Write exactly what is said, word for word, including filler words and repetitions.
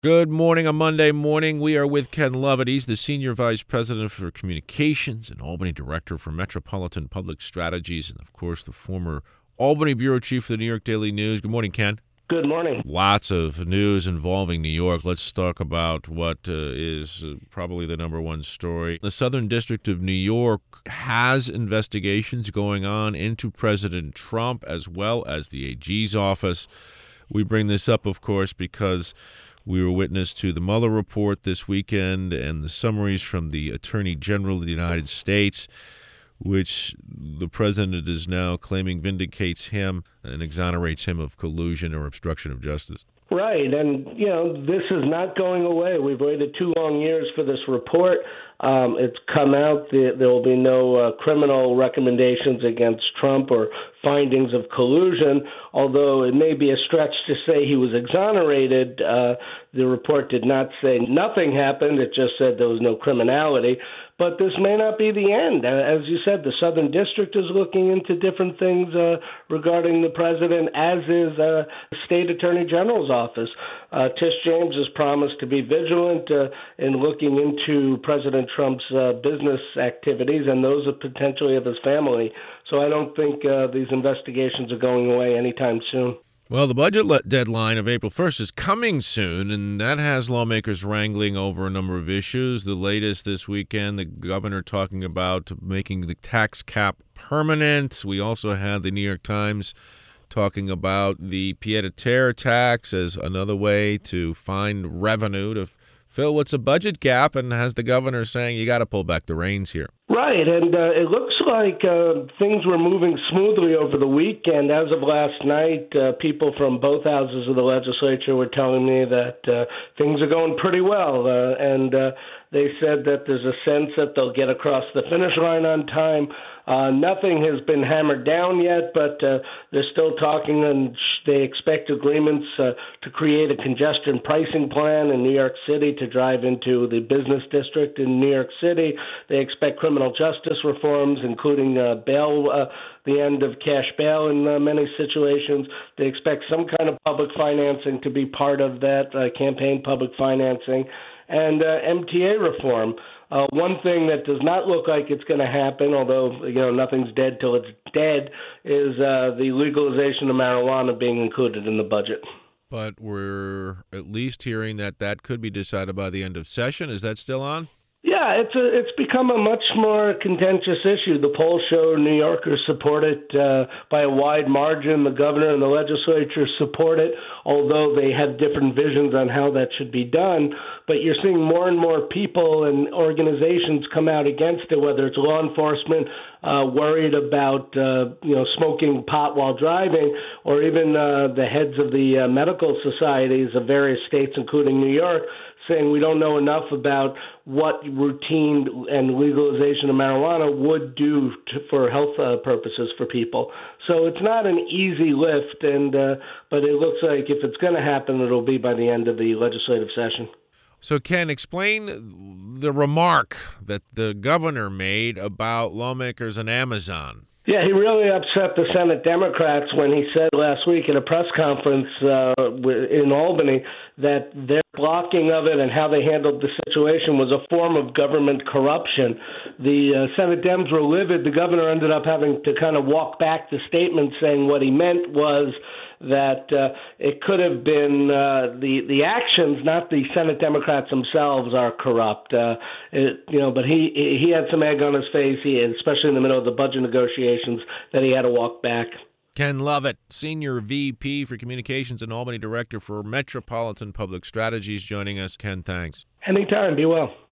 Good morning on Monday morning. We are with Ken Lovett. He's the Senior Vice President for Communications and Albany Director for Metropolitan Public Strategies, and, of course, the former Albany Bureau Chief of the New York Daily News. Good morning, Ken. Good morning. Lots of news involving New York. Let's talk about what uh, is uh, probably the number one story. The Southern District of New York has investigations going on into President Trump as well as the A G's office. We bring this up, of course, because we were witness to the Mueller report this weekend and the summaries from the Attorney General of the United States, which the president is now claiming vindicates him and exonerates him of collusion or obstruction of justice. Right, and, you know, this is not going away. We've waited two long years for this report. Um, it's come out. There, there will be no uh, criminal recommendations against Trump or findings of collusion, although it may be a stretch to say he was exonerated. Uh, the report did not say nothing happened. It just said there was no criminality. But this may not be the end. As you said, the Southern District is looking into different things uh, regarding the president, as is uh, the State Attorney General's office. Uh, Tish James has promised to be vigilant uh, in looking into President Trump's uh, business activities and those of potentially of his family. So I don't think uh, these investigations are going away anytime soon. Well, the budget le- deadline of April first is coming soon, and that has lawmakers wrangling over a number of issues. The latest this weekend, the governor talking about making the tax cap permanent. We also had the New York Times talking about the pied-à-terre tax as another way to find revenue to fill what's a budget gap, and has the governor saying you got to pull back the reins here. Right, and uh, it looks like uh, things were moving smoothly over the weekend. As of last night, uh, people from both houses of the legislature were telling me that uh, things are going pretty well, uh, and uh, they said that there's a sense that they'll get across the finish line on time. Uh, nothing has been hammered down yet, but uh, they're still talking, and they expect agreements uh, to create a congestion pricing plan in New York City to drive into the business district in New York City. They expect criminal justice reforms, including uh, bail, uh, the end of cash bail in uh, many situations. They expect some kind of public financing to be part of that, uh, campaign public financing, and uh, M T A reform. Uh, one thing that does not look like it's going to happen, although, you know, nothing's dead till it's dead, is uh, the legalization of marijuana being included in the budget. But we're at least hearing that that could be decided by the end of session. Is that still on? Yeah, it's a, it's become a much more contentious issue. The polls show New Yorkers support it uh, by a wide margin. The governor and the legislature support it, although they have different visions on how that should be done. But you're seeing more and more people and organizations come out against it, whether it's law enforcement uh, worried about uh, you know smoking pot while driving, or even uh, the heads of the uh, medical societies of various states, including New York, saying we don't know enough about what routine and legalization of marijuana would do to, for health uh, purposes for people. So it's not an easy lift, and uh, but it looks like if it's going to happen, it'll be by the end of the legislative session. So, Ken, explain the remark that the governor made about lawmakers and Amazon. Yeah, he really upset the Senate Democrats when he said last week at a press conference uh, in Albany that their blocking of it and how they handled the situation was a form of government corruption. The uh, Senate Dems were livid. The governor ended up having to kind of walk back the statement, saying what he meant was that uh, it could have been uh, the the actions, not the Senate Democrats themselves, are corrupt. Uh, it, you know, but he he had some egg on his face, he, especially in the middle of the budget negotiations, that he had to walk back. Ken Lovett, Senior V P for Communications and Albany Director for Metropolitan Public Strategies, joining us. Ken, thanks. Anytime. Be well.